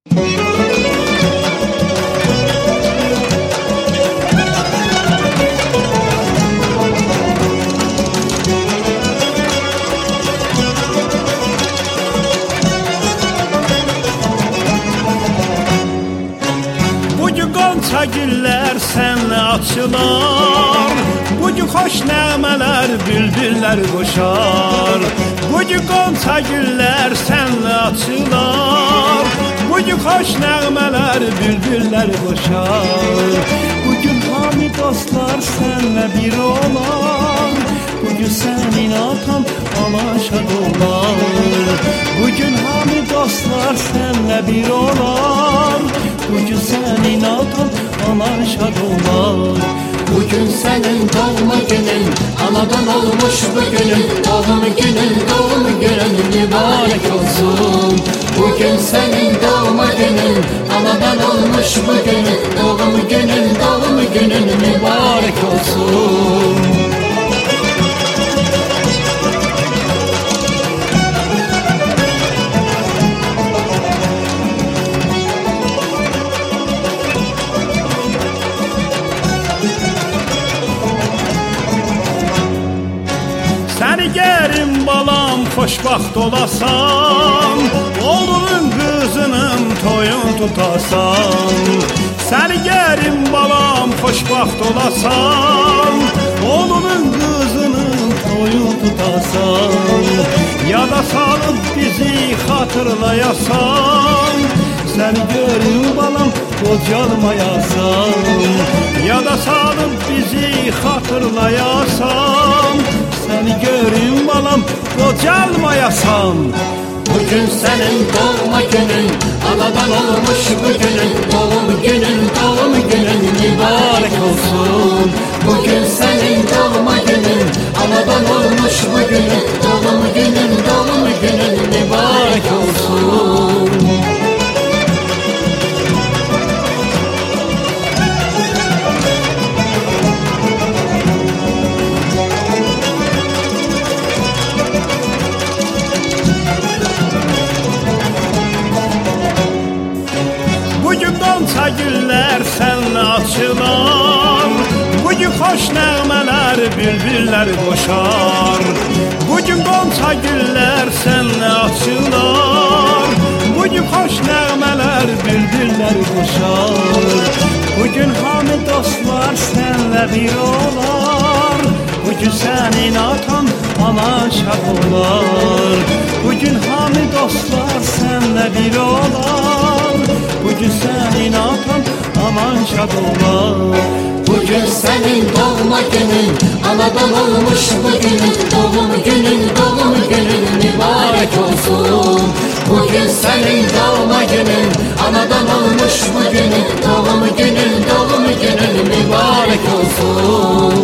Qonça güllər sənlə açılar, bugün xoş nəğmələr bülbüllər qoşar. Bugün qonça güllər sənlə açılar, bugün xoş nəğmələr bülbüllər qoşar. Bugün hamı dostlar sənlə bir olar, bugün sənin atan alaşa dolar. Bugün hamı dostlar sənlə bir olar, bugün sənin atan alaşa dolar. Bugün senin doğma günün, anadan olmuş bugünün. Doğum günün, doğum günün mübarek olsun. Bugün senin doğma günün, anadan olmuş bugünün. Doğum günün, doğum günün mübarek olsun. Səni gərim balam, xoşbaxt olasan, oğlunun qızının toyun tutasan. Səni gərim balam, xoşbaxt olasan, oğlunun qızının toyun tutasan. Yada salıb bizi xatırlayasan, səni gərim balam, qocalmayasan. Yada salıb bizi xatırlayasan, səni görüm balam, qocalmayasan. Bugün senin doğma günün, anadan olmuş bugünün. Doğum günün, doğum günün mübarek olsun. Bugün senin doğma günün, anadan olmuş bugünün. Doğum günün, doğum günün mübarek olsun. Qonça güllər sənlə açılar, bugün xoş nəğmələr bülbüllər qoşar. Bugün qonça güllər sənlə açılar, bugün xoş nəğmələr bülbüllər qoşar. Bugün hamı dostlar sənlə bir olar, bugün sənin atan anan şad olar. Bugün hamı dostlar sənlə bir olar, bugün sənin atan aman şad olar. Bugün senin doğma günün, anadan olmuş bugünün. Doğum günün, doğum günün mübarek olsun. Bugün senin doğma günün, anadan olmuş bugünün. Doğum günün, doğum günün mübarek olsun.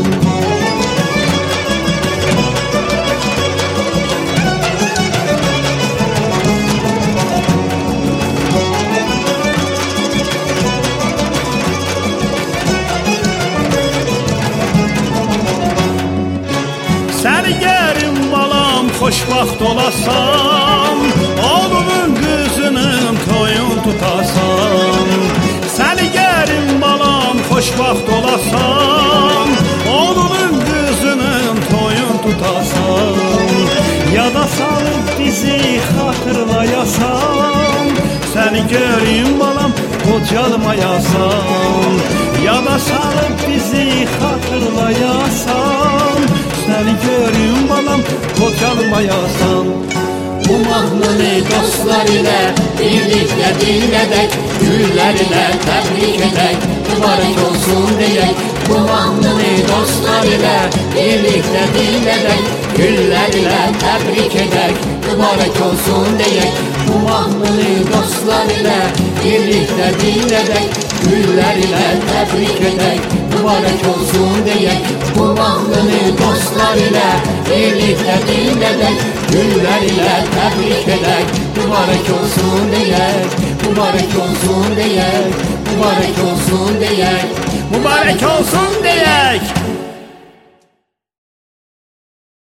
Səni gərim balam, xoşbaxt olasan, oğlunun qızının toyun tutasan. Səni gərim balam, xoşbaxt olasan, oğlunun qızının toyun tutasan. Yada salıb bizi xatırlayasan, səni gərim balam, qocalmayasan. Yada salıb bizi xatırlayasan, səni görüm balam, qocalmayasan. Bu mahnını dostlar ile birlikte dinledek, güller ile tebrik edek, mübarek olsun diyek. Bu mahnını dostlar ile birlikte dinledek, güller ile tebrik edek, mübarek olsun diyek. Bu mahnını dostlar ile birlikte dinledek, güller ile tebrik edek, mübarek olsun diyek. Bu mahnını dostlar ile birlikte dinledek, güller ile tebrik edek, mübarek olsun diyek, mübarek olsun diyek, mübarek olsun diyek, mübarek olsun diyek.